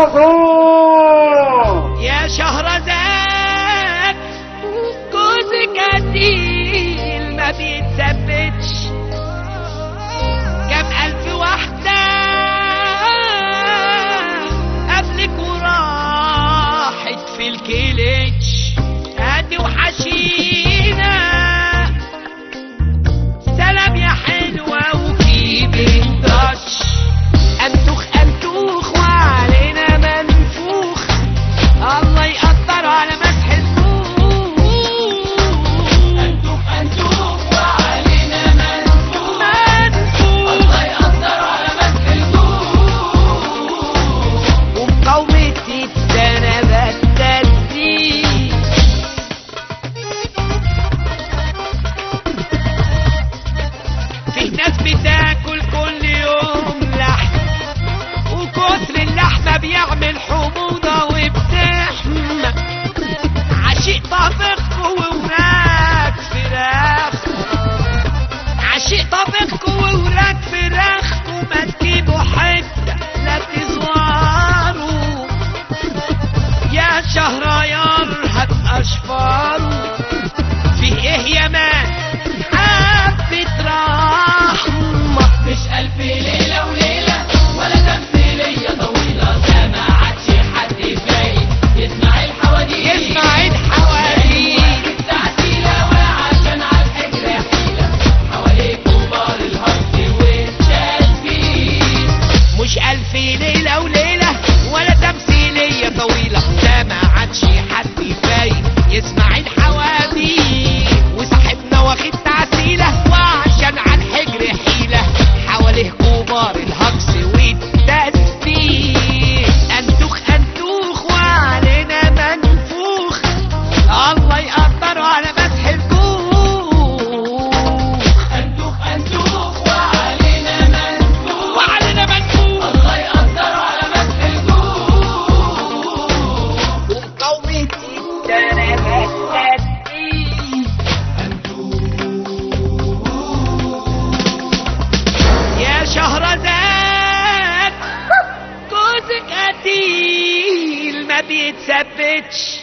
شهرزاد يا شهرزاد جوزك قتيل ما بيتثبتش، كام ألف واحدة قبلك وراحت في الكيلتش، هاتي وحشينا سلام يا حلوة وفي بنتش، أنتوخ أنتوخ وعلينا منفوخ، الله يقدر على مسح الفوخ. أنتوخ أنتوخ وعلينا منفوخ، الله يقدر على مسح الفوخ. ومقاومتي السنة بتدي في ناس بتاكل كل يوم لحم، وكتر اللحمة بيعمل حموضة وبتحمى، عشيق طبخكوا ووراك فراخ، عشيق طبخكوا ووراك فراخ، وما تجيبوا حتة لا تزواروا، يا شهريار هبقى اشفاره، في ايه يا مان حبة رحمة، مش ألف ليلة وليلة ولا تمثيلية طويلة، ده ما عادش حد فايق يسمع الحواديت، يسمع الحواديت التعسيلة، وعشان عالحجر حيلة حواليك كبار الهرس والتشبيه، مش ألف ليلة وليلة ولا تمثيلية طويلة، ده ما عادش حد فايق يسمع الحواديت، وصاحبنا واخد تعسيلة وعشان عالحجر حيلة حواليه كبار الهجص والتسبيح، أنتوخ أنتوخ وعلينا منفوخ، الله يقدر على مسح الكوخ. أنتوخ أنتوخ وعلينا منفوخ، وعلينا منفوخ، الله يقدر على مسح الكوخ. ومقاومتي السنة بتدي يا شهرزاد جوزك قتيل ما بيتثبتش،